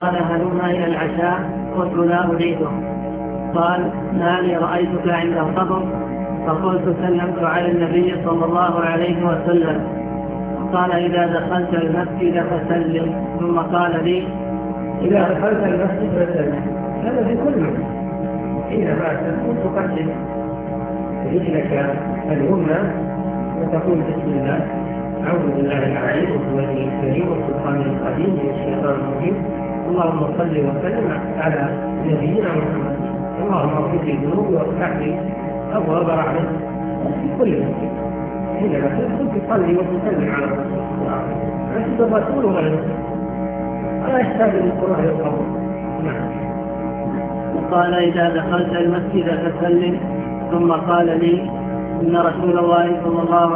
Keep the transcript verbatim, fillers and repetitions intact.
قال هلما إلى العشاء؟ قلت لا أريده. قال ما لي رأيتك عند القبر؟ فقلت سلمت على النبي صلى الله عليه وسلم. قال إذا دخلت المسجد فسلم. ثم قال لي إذا دخلت المسجد فسلم. هذا في كل مسجد حينما تكون تقدم رجلك اليمنى وتقول بسم الله أعوذ بالله العلي وبوجهه الكريم وسلطانه القديم من الشيطان الرجيم، اللهم صل وسلم على نبينا محمد، اللهم اغفر لي ذنوبي وافتح لي أبواب رحمتك. في كل مسجد حينما تدخل تصلي وتسلم على الرسول صلى الله عليه وسلم. مسجد الرسول وغيره لا يحتاج للقرآن القبر. نعم. قال إذا دخلت المسجد فسلم. ثم قال لي إن رسول الله صلى الله